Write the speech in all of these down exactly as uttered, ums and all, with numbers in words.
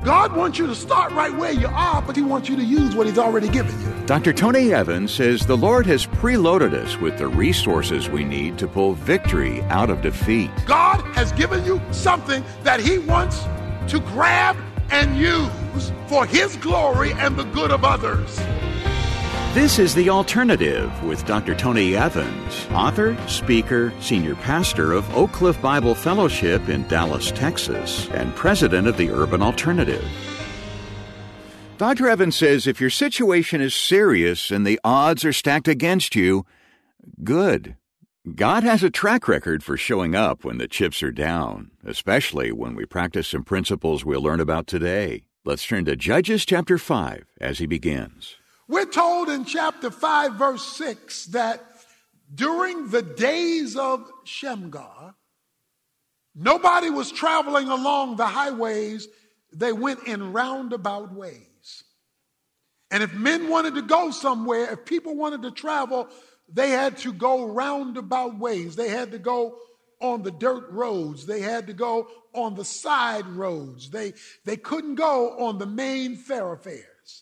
God wants you to start right where you are, but he wants you to use what he's already given you. Doctor Tony Evans says the Lord has preloaded us with the resources we need to pull victory out of defeat. God has given you something that he wants to grab and use for his glory and the good of others. This is The Alternative with Doctor Tony Evans, author, speaker, senior pastor of Oak Cliff Bible Fellowship in Dallas, Texas, and president of the Urban Alternative. Doctor Evans says if your situation is serious and the odds are stacked against you, good. God has a track record for showing up when the chips are down, especially when we practice some principles we'll learn about today. Let's turn to Judges chapter five as he begins. We're told in chapter five, verse six, that during the days of Shamgar, nobody was traveling along the highways. They went in roundabout ways. And if men wanted to go somewhere, if people wanted to travel, they had to go roundabout ways. They had to go on the dirt roads. They had to go on the side roads. They, they couldn't go on the main thoroughfares.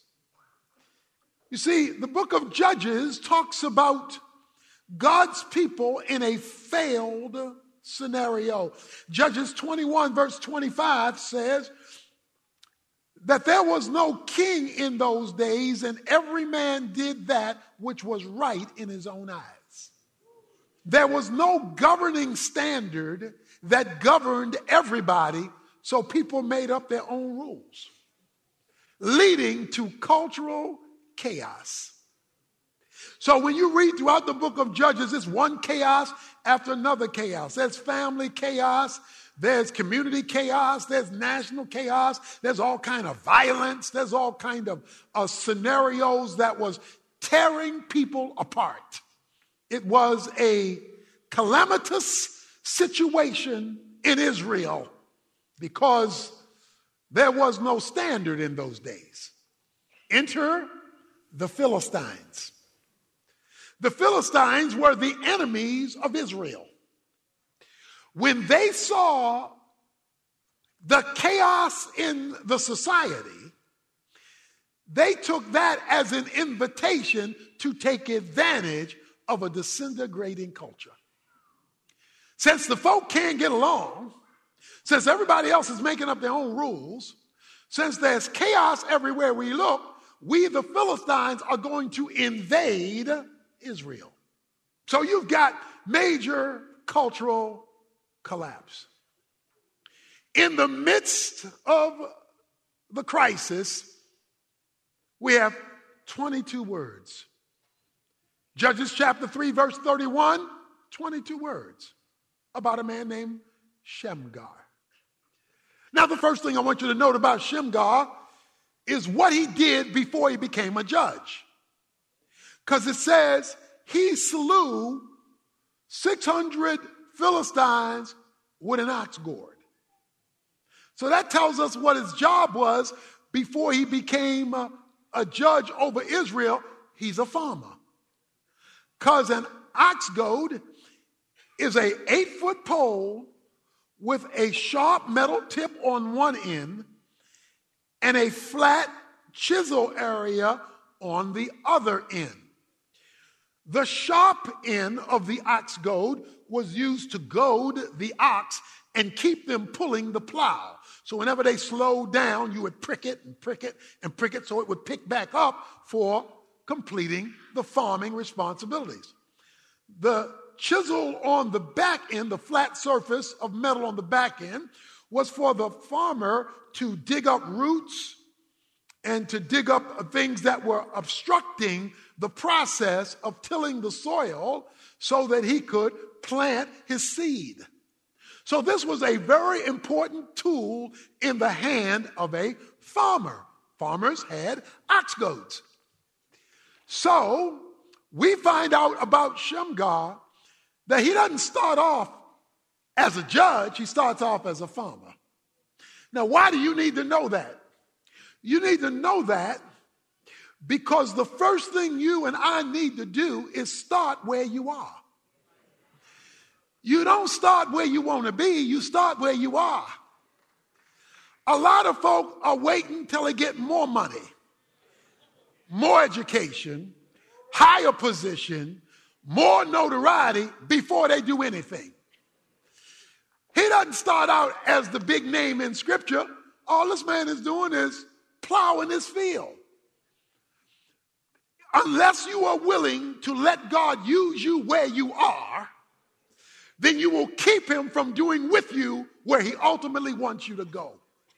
You see, the book of Judges talks about God's people in a failed scenario. Judges twenty-one, verse twenty-five says that there was no king in those days, and every man did that which was right in his own eyes. There was no governing standard that governed everybody, so people made up their own rules, leading to cultural chaos. So when you read throughout the book of Judges, it's one chaos after another chaos. There's family chaos, there's community chaos, there's national chaos, there's all kind of violence, there's all kind of uh, scenarios that was tearing people apart. It was a calamitous situation in Israel because there was no standard in those days. Enter the Philistines. The Philistines were the enemies of Israel. When they saw the chaos in the society, they took that as an invitation to take advantage of a disintegrating culture. Since the folk can't get along, since everybody else is making up their own rules, since there's chaos everywhere we look, we, the Philistines, are going to invade Israel. So you've got major cultural collapse. In the midst of the crisis, we have twenty-two words. Judges chapter three, verse thirty-one, twenty-two words about a man named Shamgar. Now, the first thing I want you to note about Shamgar is what he did before he became a judge. Because it says he slew six hundred Philistines with an ox goad. So that tells us what his job was before he became a, a judge over Israel. He's a farmer. Because an ox goad is a eight-foot pole with a sharp metal tip on one end and a flat chisel area on the other end. The sharp end of the ox goad was used to goad the ox and keep them pulling the plow. So whenever they slowed down, you would prick it and prick it and prick it so it would pick back up for completing the farming responsibilities. The chisel on the back end, the flat surface of metal on the back end, was for the farmer to dig up roots and to dig up things that were obstructing the process of tilling the soil so that he could plant his seed. So this was a very important tool in the hand of a farmer. Farmers had ox goads. So we find out about Shamgar that he doesn't start off as a judge, he starts off as a farmer. Now, why do you need to know that? You need to know that because the first thing you and I need to do is start where you are. You don't start where you want to be, you start where you are. A lot of folk are waiting till they get more money, more education, higher position, more notoriety before they do anything. He doesn't start out as the big name in Scripture. All this man is doing is plowing his field. Unless you are willing to let God use you where you are, then you will keep him from doing with you where he ultimately wants you to go.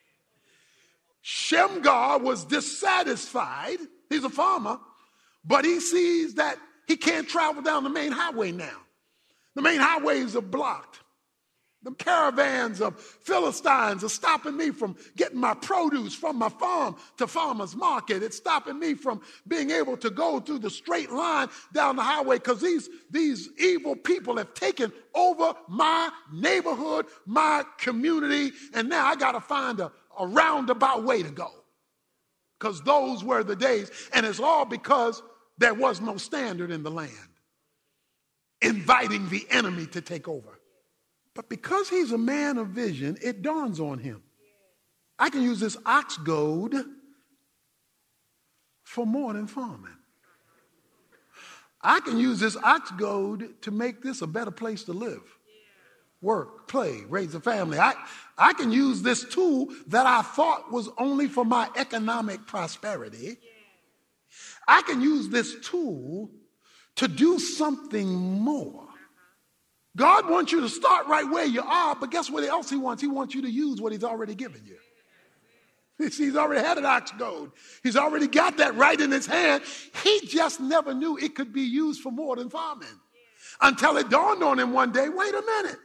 Shamgar was dissatisfied. He's a farmer, but he sees that he can't travel down the main highway now. The main highways are blocked. The caravans of Philistines are stopping me from getting my produce from my farm to farmer's market. It's stopping me from being able to go through the straight line down the highway because these, these evil people have taken over my neighborhood, my community, and now I got to find a, a roundabout way to go because those were the days. And it's all because there was no standard in the land, inviting the enemy to take over. But because he's a man of vision, it dawns on him. I can use this ox goad for more than farming. I can use this ox goad to make this a better place to live, work, play, raise a family. I, I can use this tool that I thought was only for my economic prosperity. I can use this tool to do something more. God wants you to start right where you are, but guess what else he wants? He wants you to use what he's already given you. He's already had an ox goad. He's already got that right in his hand. He just never knew it could be used for more than farming until it dawned on him one day, wait a minute.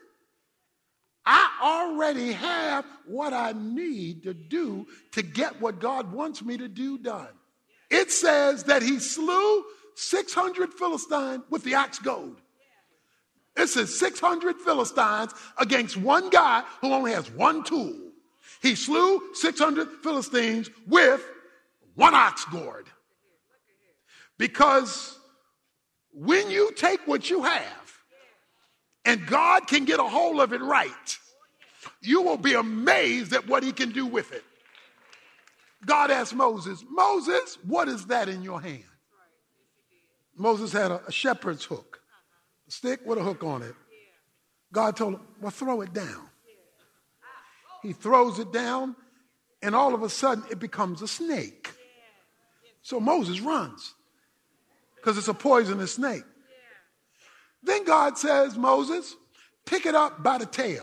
I already have what I need to do to get what God wants me to do done. It says that he slew six hundred Philistines with the ox goad. It says six hundred Philistines against one guy who only has one tool. He slew six hundred Philistines with one ox goad. Because when you take what you have and God can get a hold of it right, you will be amazed at what he can do with it. God asked Moses, Moses, what is that in your hand? Moses had a, a shepherd's hook. Stick with a hook on it. God told him, well, throw it down. He throws it down, and all of a sudden it becomes a snake. So Moses runs because it's a poisonous snake. Then God says, Moses, pick it up by the tail.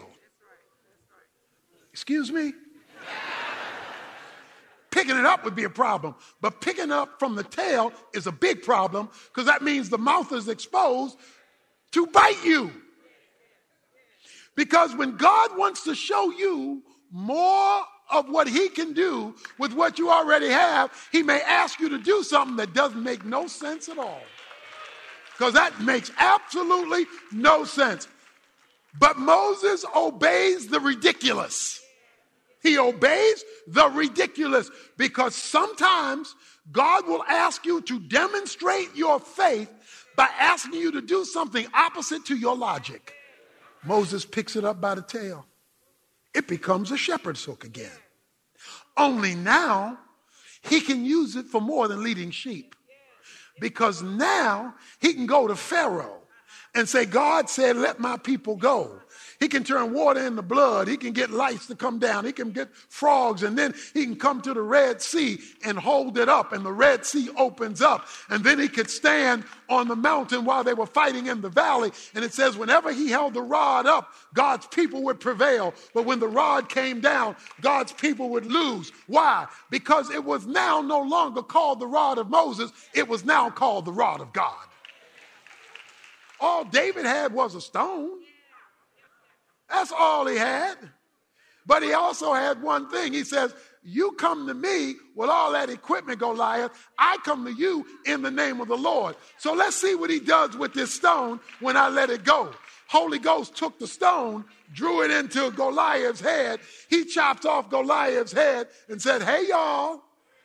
Excuse me? Picking it up would be a problem, but picking up from the tail is a big problem because that means the mouth is exposed to bite you. Because when God wants to show you more of what he can do with what you already have, he may ask you to do something that doesn't make no sense at all. Because that makes absolutely no sense. But Moses obeys the ridiculous. He obeys the ridiculous because sometimes God will ask you to demonstrate your faith by asking you to do something opposite to your logic. Moses picks it up by the tail. It becomes a shepherd's hook again. Only now he can use it for more than leading sheep. Because now he can go to Pharaoh and say, God said, let my people go. He can turn water into blood. He can get lights to come down. He can get frogs. And then he can come to the Red Sea and hold it up. And the Red Sea opens up. And then he could stand on the mountain while they were fighting in the valley. And it says whenever he held the rod up, God's people would prevail. But when the rod came down, God's people would lose. Why? Because it was now no longer called the rod of Moses. It was now called the rod of God. All David had was a stone. That's all he had. But he also had one thing. He says, you come to me with all that equipment, Goliath. I come to you in the name of the Lord. So let's see what he does with this stone when I let it go. Holy Ghost took the stone, drew it into Goliath's head. He chopped off Goliath's head and said, hey, y'all.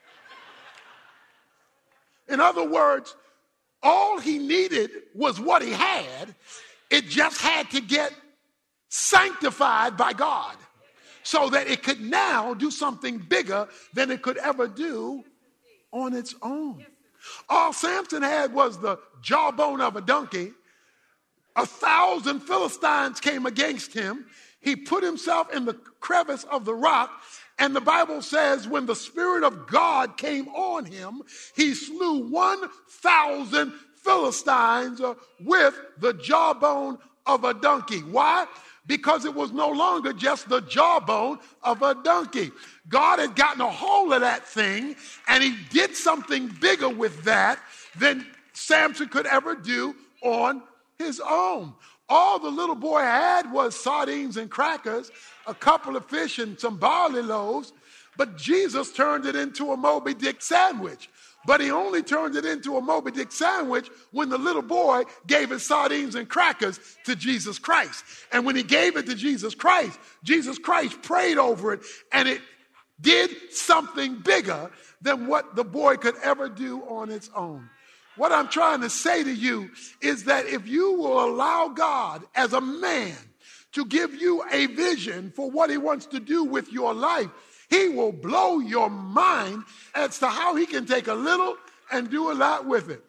In other words, all he needed was what he had. It just had to get sanctified by God. so that it could now do something bigger than it could ever do on its own. All Samson had was the jawbone of a donkey. A thousand Philistines came against him. He put himself in the crevice of the rock, and the Bible says when the Spirit of God came on him, he slew one thousand Philistines uh, with the jawbone of a donkey. Why? Because it was no longer just the jawbone of a donkey. God had gotten a hold of that thing, and he did something bigger with that than Samson could ever do on his own. All the little boy had was sardines and crackers, a couple of fish and some barley loaves, but Jesus turned it into a Moby Dick sandwich. But he only turned it into a Moby Dick sandwich when the little boy gave his sardines and crackers to Jesus Christ. And when he gave it to Jesus Christ, Jesus Christ prayed over it, and it did something bigger than what the boy could ever do on its own. What I'm trying to say to you is that if you will allow God as a man to give you a vision for what he wants to do with your life, he will blow your mind as to how he can take a little and do a lot with it.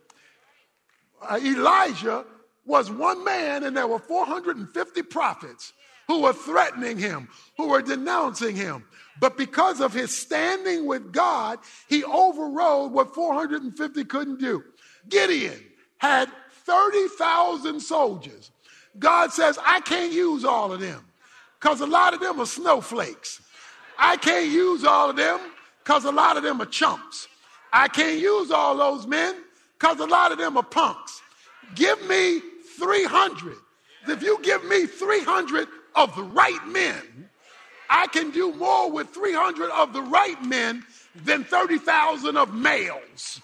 Uh, Elijah was one man, and there were four hundred fifty prophets who were threatening him, who were denouncing him. But because of his standing with God, he overrode what four hundred fifty couldn't do. Gideon had thirty thousand soldiers. God says, I can't use all of them because a lot of them are snowflakes. I can't use all of them because a lot of them are chumps. I can't use all those men because a lot of them are punks. Give me three hundred. If you give me three hundred of the right men, I can do more with three hundred of the right men than thirty thousand of males.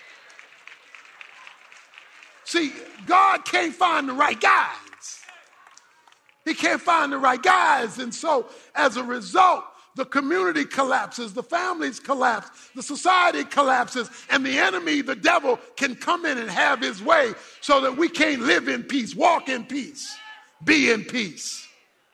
See, God can't find the right guys. He can't find the right guys. And so as a result, the community collapses, the families collapse, the society collapses, and the enemy, the devil, can come in and have his way so that we can't live in peace, walk in peace, be in peace.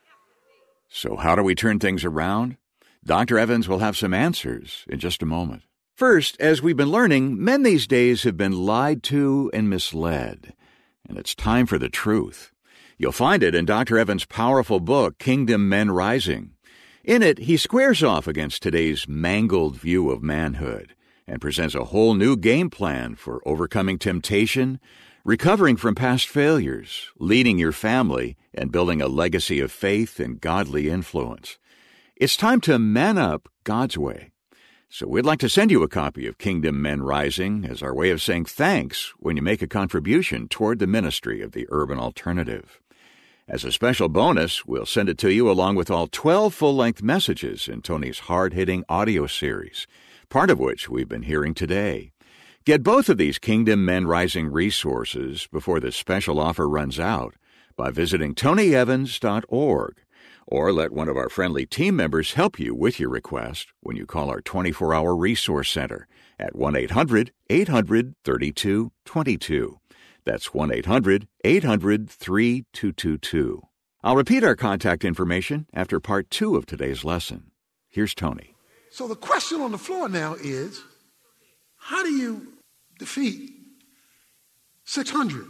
So how do we turn things around? Doctor Evans will have some answers in just a moment. First, as we've been learning, men these days have been lied to and misled, and it's time for the truth. You'll find it in Doctor Evans' powerful book, Kingdom Men Rising. In it, he squares off against today's mangled view of manhood and presents a whole new game plan for overcoming temptation, recovering from past failures, leading your family, and building a legacy of faith and godly influence. It's time to man up God's way. So we'd like to send you a copy of Kingdom Men Rising as our way of saying thanks when you make a contribution toward the ministry of the Urban Alternative. As a special bonus, we'll send it to you along with all twelve full-length messages in Tony's hard-hitting audio series, part of which we've been hearing today. Get both of these Kingdom Men Rising resources before this special offer runs out by visiting tony evans dot org, or let one of our friendly team members help you with your request when you call our twenty-four hour resource center at one eight hundred eight hundred thirty-two twenty-two. That's one eight hundred eight hundred thirty-two twenty-two. I'll repeat our contact information after part two of today's lesson. Here's Tony. So the question on the floor now is, how do you defeat six hundred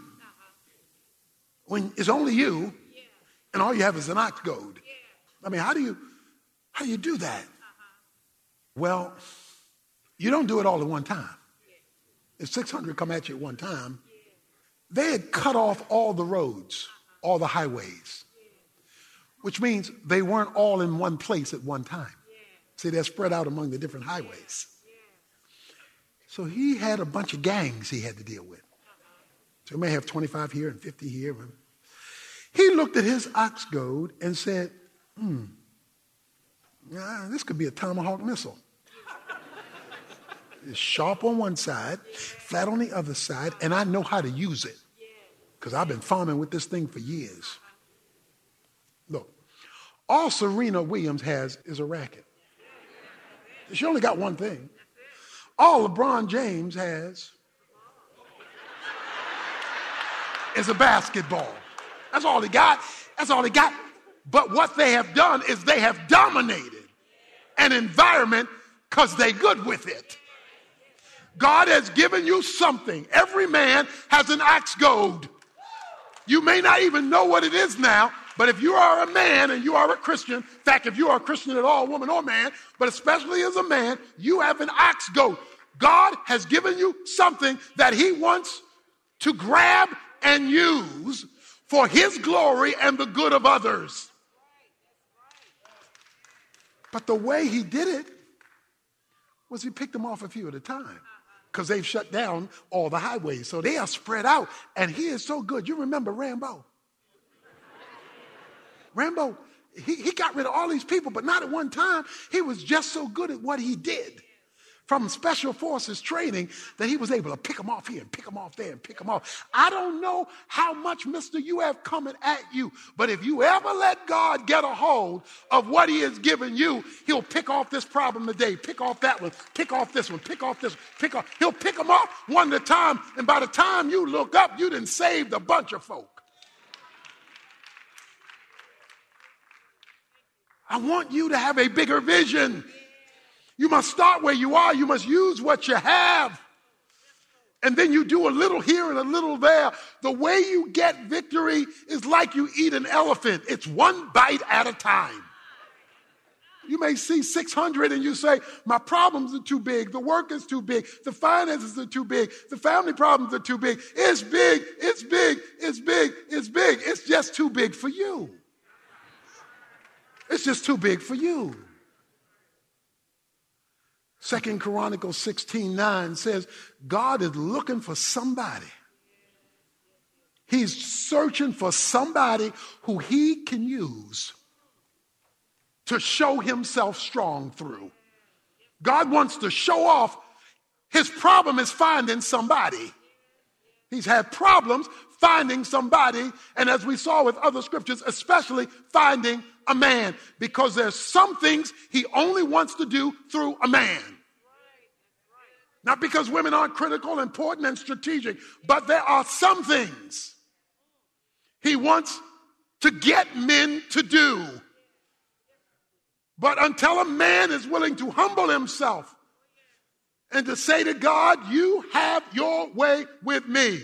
when it's only you and all you have is an ox goad? I mean, how do you how do you do that? Well, you don't do it all at one time. If six hundred come at you at one time, they had cut off all the roads, all the highways, which means they weren't all in one place at one time. See, they're spread out among the different highways. So he had a bunch of gangs he had to deal with. So he may have twenty-five here and fifty here. He looked at his ox goad and said, hmm, ah, this could be a Tomahawk missile. It's sharp on one side, flat on the other side, and I know how to use it because I've been farming with this thing for years. Look, all Serena Williams has is a racket. She only got one thing. All LeBron James has is a basketball. That's all he got. That's all he got. But what they have done is they have dominated an environment because they're good with it. God has given you something. Every man has an axe goad. You may not even know what it is now, but if you are a man and you are a Christian, in fact, if you are a Christian at all, woman or man, but especially as a man, you have an axe goad. God has given you something that he wants to grab and use for his glory and the good of others. But the way he did it was he picked them off a few at a time, because they've shut down all the highways. So they are spread out. And he is so good. You remember Rambo? Rambo, he, he got rid of all these people, but not at one time. He was just so good at what he did from special forces training that he was able to pick them off here and pick them off there and pick them off. I don't know how much, mister, you have coming at you, but if you ever let God get a hold of what he has given you, he'll pick off this problem today, pick off that one, pick off this one, pick off this one, pick off. He'll pick them off one at a time, and by the time you look up, you done saved a bunch of folk. I want you to have a bigger vision. You must start where you are. You must use what you have. And then you do a little here and a little there. The way you get victory is like you eat an elephant. It's one bite at a time. You may see six hundred and you say, my problems are too big. The work is too big. The finances are too big. The family problems are too big. It's big. It's big. It's big. It's big. It's just too big for you. It's just too big for you. Second Chronicles sixteen nine says, God is looking for somebody. He's searching for somebody who he can use to show himself strong through. God wants to show off. His problem is finding somebody. He's had problems finding somebody, and as we saw with other scriptures, especially finding a man, because there's some things he only wants to do through a man. Not because women aren't critical, important, and strategic, but there are some things he wants to get men to do. But until a man is willing to humble himself and to say to God, you have your way with me,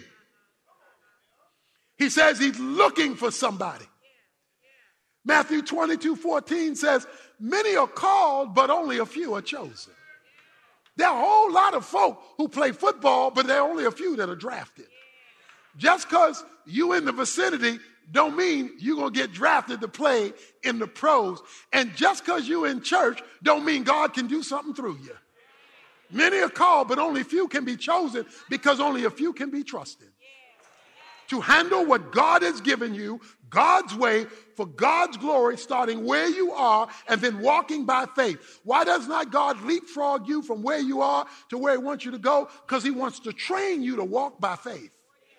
he says he's looking for somebody. Matthew twenty-two fourteen says, many are called, but only a few are chosen. There are a whole lot of folk who play football, but there are only a few that are drafted. Just because you in the vicinity don't mean you're going to get drafted to play in the pros. And just because you in church don't mean God can do something through you. Many are called, but only few can be chosen, because only a few can be trusted to handle what God has given you, God's way, for God's glory, starting where you are and then walking by faith. Why does not God leapfrog you from where you are to where he wants you to go? Because he wants to train you to walk by faith.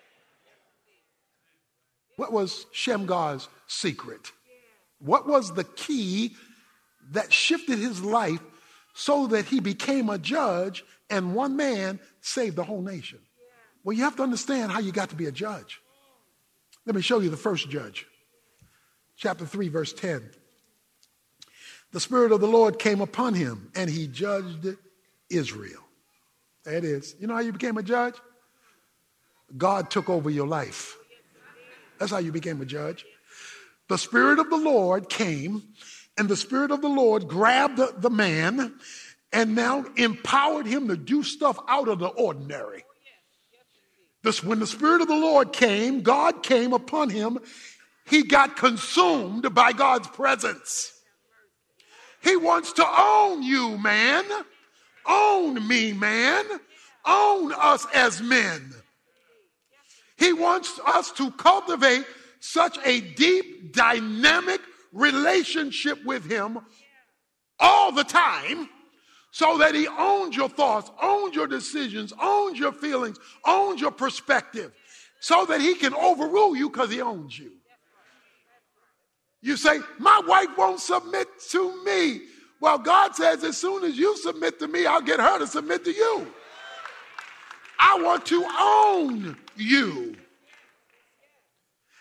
What was Shamgar's secret? What was the key that shifted his life so that he became a judge and one man saved the whole nation? Well, you have to understand how you got to be a judge. Let me show you the first judge. Chapter three, verse ten. The Spirit of the Lord came upon him, and he judged Israel. There it is. You know how you became a judge? God took over your life. That's how you became a judge. The Spirit of the Lord came, and the Spirit of the Lord grabbed the, the man and now empowered him to do stuff out of the ordinary. This, when the Spirit of the Lord came, God came upon him. He got consumed by God's presence. He wants to own you, man. Own me, man. Own us as men. He wants us to cultivate such a deep, dynamic relationship with him all the time, so that he owns your thoughts, owns your decisions, owns your feelings, owns your perspective, so that he can overrule you because he owns you. You say, my wife won't submit to me. Well, God says, as soon as you submit to me, I'll get her to submit to you. I want to own you.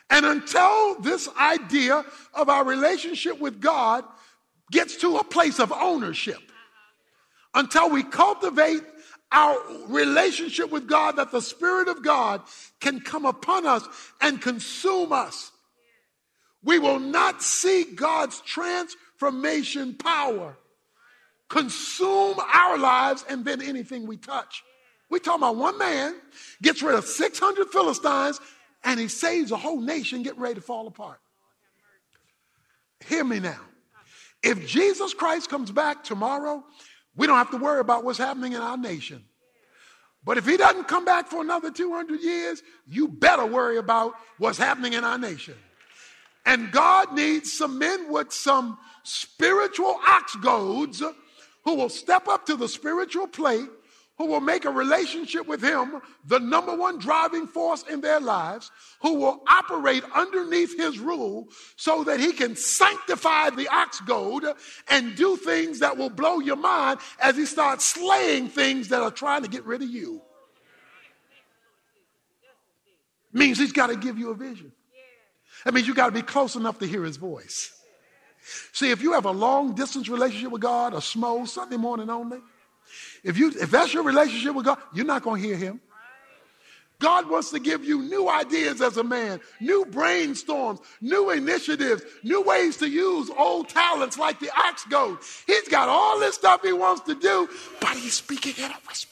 And until this idea of our relationship with God gets to a place of ownership, until we cultivate our relationship with God, that the Spirit of God can come upon us and consume us, we will not see God's transformation power consume our lives and then anything we touch. We're talking about one man gets rid of six hundred Philistines and he saves a whole nation getting ready to fall apart. Hear me now. If Jesus Christ comes back tomorrow, we don't have to worry about what's happening in our nation. But if he doesn't come back for another two hundred years, you better worry about what's happening in our nation. And God needs some men with some spiritual ox goads who will step up to the spiritual plate, who will make a relationship with him the number one driving force in their lives, who will operate underneath his rule so that he can sanctify the ox goad and do things that will blow your mind as he starts slaying things that are trying to get rid of you. Means he's got to give you a vision. That means you got to be close enough to hear his voice. See, if you have a long distance relationship with God, a S M O, Sunday morning only, If you, if that's your relationship with God, you're not going to hear him. God wants to give you new ideas as a man, new brainstorms, new initiatives, new ways to use old talents like the ox goad. He's got all this stuff he wants to do, but he's speaking in a whisper.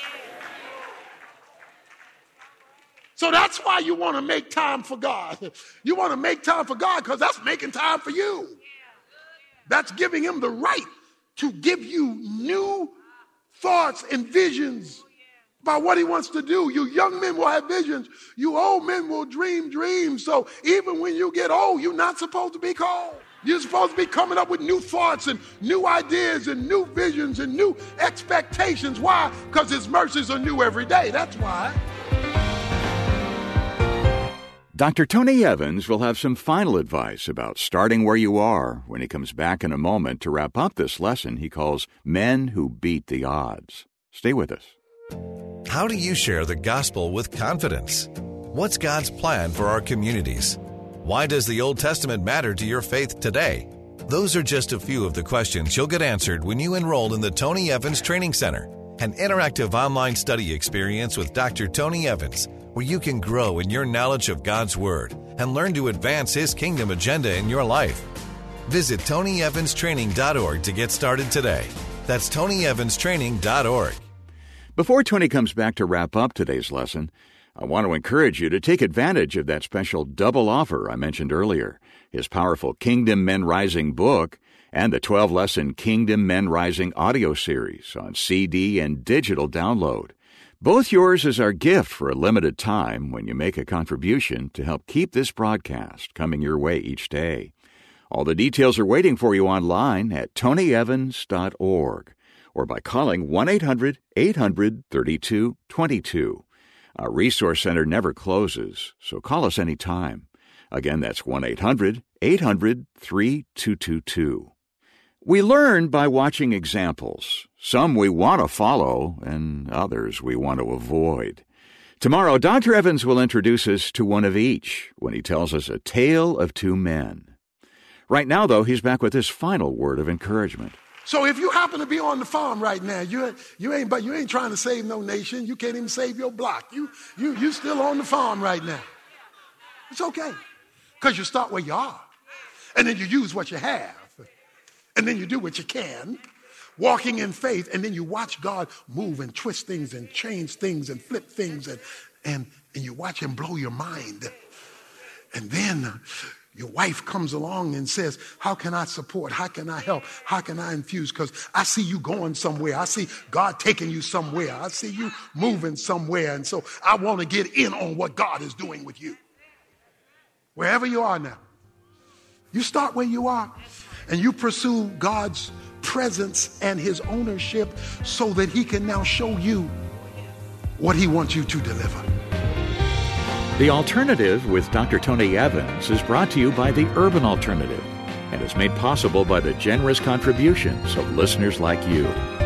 So that's why you want to make time for God. You want to make time for God because that's making time for you. That's giving him the right to give you new thoughts and visions about what he wants to do. You young men will have visions. You old men will dream dreams. So even when you get old, you're not supposed to be cold. You're supposed to be coming up with new thoughts and new ideas and new visions and new expectations. Why? Because his mercies are new every day. That's why. Doctor Tony Evans will have some final advice about starting where you are when he comes back in a moment to wrap up this lesson he calls Men Who Beat the Odds. Stay with us. How do you share the gospel with confidence? What's God's plan for our communities? Why does the Old Testament matter to your faith today? Those are just a few of the questions you'll get answered when you enroll in the Tony Evans Training Center, an interactive online study experience with Doctor Tony Evans, where you can grow in your knowledge of God's Word and learn to advance His kingdom agenda in your life. Visit tony evans training dot org to get started today. That's tony evans training dot org. Before Tony comes back to wrap up today's lesson, I want to encourage you to take advantage of that special double offer I mentioned earlier, his powerful Kingdom Men Rising book and the twelve-lesson Kingdom Men Rising audio series on C D and digital download. Both yours as our gift for a limited time when you make a contribution to help keep this broadcast coming your way each day. All the details are waiting for you online at tony evans dot org or by calling one eight hundred eight hundred thirty-two twenty-two. Our resource center never closes, so call us anytime. Again, that's one eight hundred eight hundred thirty-two twenty-two. We learn by watching examples. Some we want to follow, and others we want to avoid. Tomorrow, Doctor Evans will introduce us to one of each when he tells us a tale of two men. Right now, though, he's back with his final word of encouragement. So if you happen to be on the farm right now, you, you ain't but you ain't trying to save no nation. You can't even save your block. You you you still on the farm right now. It's okay. Because you start where you are. And then you use what you have. And then you do what you can, walking in faith, and then you watch God move and twist things and change things and flip things, and and, and you watch him blow your mind. And then your wife comes along and says, how can I support? How can I help? How can I infuse? Because I see you going somewhere. I see God taking you somewhere. I see you moving somewhere. And so I want to get in on what God is doing with you. Wherever you are now, you start where you are. And you pursue God's presence and his ownership so that he can now show you what he wants you to deliver. The Alternative with Doctor Tony Evans is brought to you by the Urban Alternative and is made possible by the generous contributions of listeners like you.